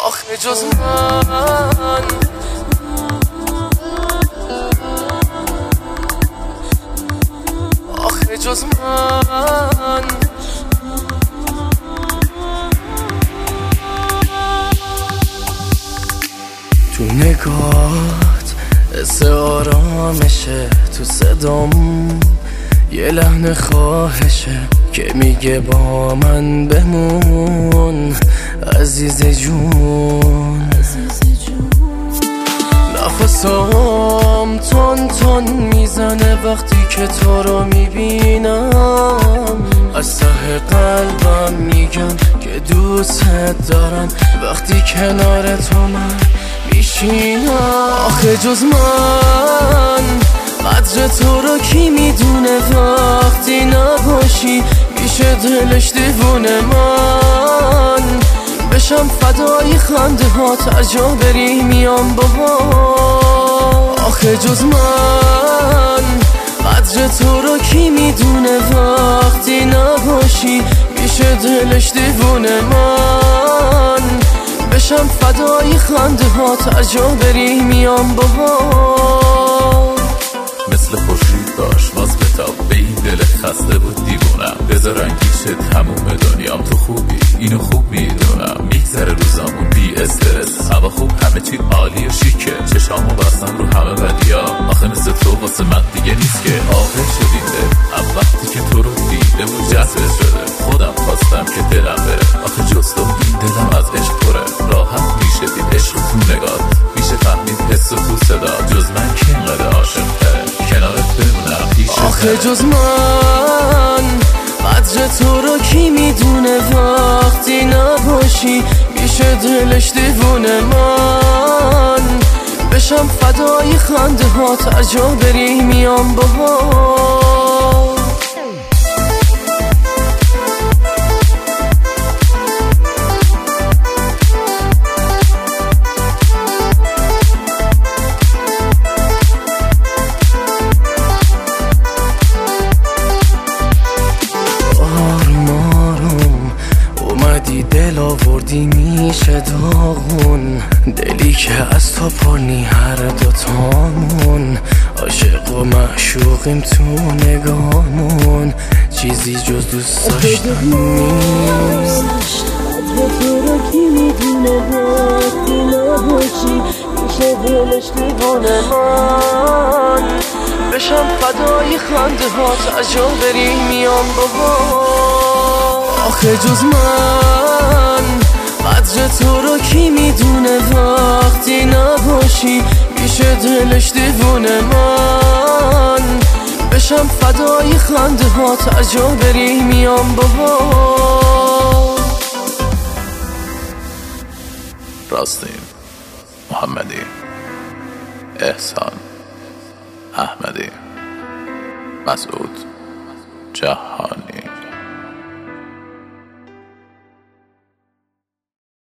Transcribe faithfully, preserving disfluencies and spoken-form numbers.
آخه جز من آخه جز من تو نگات حس آرامشه، تو صدام یه لحن خواهشه که میگه با من بمون عزیز جون. نفسام تون تون میزنه وقتی که تو رو میبینم، از ته قلبم میگم که دوست دارم وقتی کنار تو من میشینم. آخه جز من قدر تو رو کی میدونه، وقتی نباشی میشه دلش دیوونه. من بشم فدای خنده ها، هر جا بری میام باها. آخه جز من قدر تو رو کی میدونه، وقتی نباشی میشه دلش دیوونه. من بشم فدای خنده ها، هر جا بری میام باها. مثل خورشید باش باز بتاب به این دل خسته بود دیوونم، بذار انگیشه تموم دنیام تو خوبی اینو خوب میدونم. میگذره روزامون بی استرس، هوا خوب همه چی عالی و شیکه، چشامو بستم رو همه بدیا. آخه مثل تو واسه من دیگه نیست که عاقل شدیم ده، هم وقتی که تو رو دیده و جذبه شده خودم خواستم که دلم بره. آخه جز تو این دلم از عشق پره، راحت میشه دید عشق تو نگات، میشه فهمید حس تو صدا. جز من که اینقدر عاشق تره کنارت بمونم پیش. آخه جز من قدر تو رو کی میدونه، وقتی نباشی میشه دلش دیوونه. من بشم فدای خنده ها، هر جا بری میام باها. دل آوردی میشه داغون، دلی که از تو پرنی هر دوتامون. عاشق و معشوقیم تو نگامون، چیزی جز دوست داشتن نیست. قدر تو رو کی میدونه، وقتی نباشی میشه دلش دیوونه. من بشم فدای خنده ها، هر جا بری میام بابا. آخه جز من قدر تو رو کی میدونه، وقتی نباشی میشه دلش دیوونه. من بشم فدای خنده ها، هر جا بری میام بابا. راستیم محمدی، احسان احمدی، مسعود جهانی.